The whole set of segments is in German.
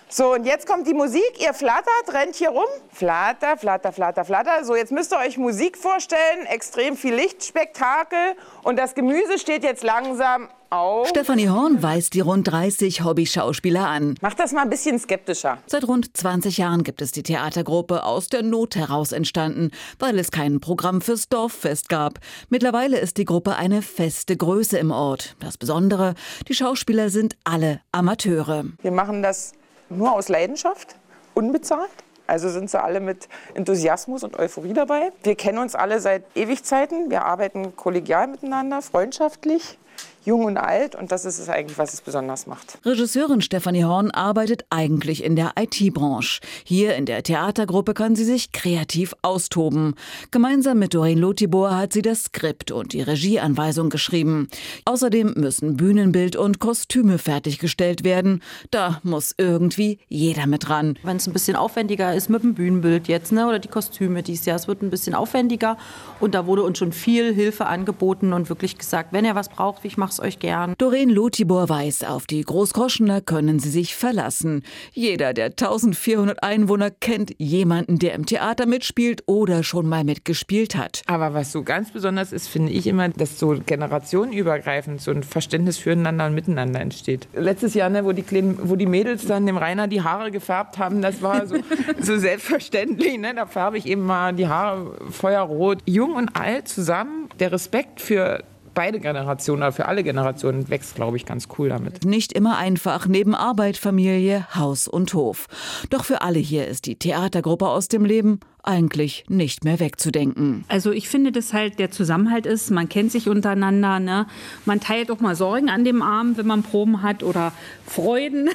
So, und jetzt kommt die Musik. Ihr flattert, rennt hier rum. Flatter, flatter, flatter, flatter. So, jetzt müsst ihr euch Musik vorstellen. Extrem viel Lichtspektakel. Und das Gemüse steht jetzt langsam auf. Stefanie Horn weist die rund 30 Hobby-Schauspieler an. Macht das mal ein bisschen skeptischer. Seit rund 20 Jahren gibt es die Theatergruppe, aus der Not heraus entstanden, weil es kein Programm fürs Dorffest gab. Mittlerweile ist die Gruppe eine feste Größe im Ort. Das Besondere, die Schauspieler sind alle Amateure. Wir machen das nur aus Leidenschaft, unbezahlt. Also sind sie alle mit Enthusiasmus und Euphorie dabei. Wir kennen uns alle seit Ewigzeiten. Wir arbeiten kollegial miteinander, freundschaftlich, jung und alt. Und das ist es eigentlich, was es besonders macht. Regisseurin Stefanie Horn arbeitet eigentlich in der IT-Branche. Hier in der Theatergruppe kann sie sich kreativ austoben. Gemeinsam mit Doreen Lotibor hat sie das Skript und die Regieanweisung geschrieben. Außerdem müssen Bühnenbild und Kostüme fertiggestellt werden. Da muss irgendwie jeder mit ran. Wenn es ein bisschen aufwendiger ist mit dem Bühnenbild jetzt, ne, oder die Kostüme dieses Jahr, es wird ein bisschen aufwendiger. Und da wurde uns schon viel Hilfe angeboten und wirklich gesagt, wenn ihr was braucht, ich mache es euch gern. Doreen Lotibor weiß, auf die Großkoschener können sie sich verlassen. Jeder der 1400 Einwohner kennt jemanden, der im Theater mitspielt oder schon mal mitgespielt hat. Aber was so ganz besonders ist, finde ich immer, dass so generationenübergreifend so ein Verständnis füreinander und miteinander entsteht. Letztes Jahr, ne, wo die Mädels dann dem Rainer die Haare gefärbt haben, das war so, so selbstverständlich. Ne? Da färbe ich eben mal die Haare feuerrot. Jung und alt zusammen, der Respekt für beide Generationen oder für alle Generationen wächst, glaube ich, ganz cool damit. Nicht immer einfach, neben Arbeit, Familie, Haus und Hof. Doch für alle hier ist die Theatergruppe aus dem Leben eigentlich nicht mehr wegzudenken. Also ich finde, dass halt der Zusammenhalt ist, man kennt sich untereinander, ne? Man teilt auch mal Sorgen an dem Abend, wenn man Proben hat oder Freuden.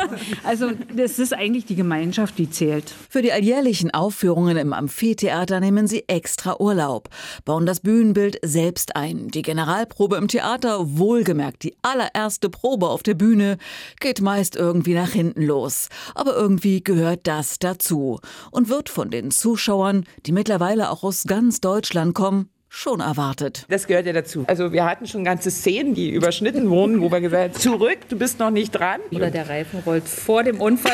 Also das ist eigentlich die Gemeinschaft, die zählt. Für die alljährlichen Aufführungen im Amphitheater nehmen sie extra Urlaub, bauen das Bühnenbild selbst ein. Die Generalprobe im Theater, wohlgemerkt die allererste Probe auf der Bühne, geht meist irgendwie nach hinten los. Aber irgendwie gehört das dazu und wird von den Zuschauern, die mittlerweile auch aus ganz Deutschland kommen, schon erwartet. Das gehört ja dazu. Also wir hatten schon ganze Szenen, die überschnitten wurden, wo wir gesagt haben, zurück, du bist noch nicht dran. Oder der Reifen rollt vor dem Unfall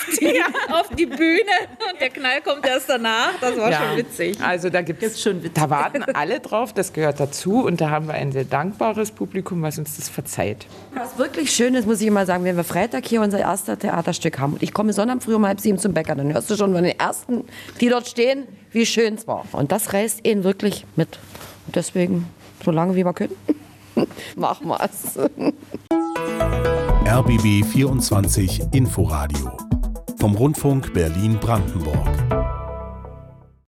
auf die Bühne und der Knall kommt erst danach. Das war schon witzig. Also da da warten alle drauf, das gehört dazu und da haben wir ein sehr dankbares Publikum, was uns das verzeiht. Was wirklich schön ist, muss ich immer sagen, wenn wir Freitag hier unser erstes Theaterstück haben und ich komme Sonntag früh um 6:30 zum Bäcker, dann hörst du schon von den Ersten, die dort stehen, wie schön es war. Und das reißt ihn wirklich mit. Und deswegen, so lange wie wir können, machen wir es. RBB 24 Inforadio vom Rundfunk Berlin-Brandenburg.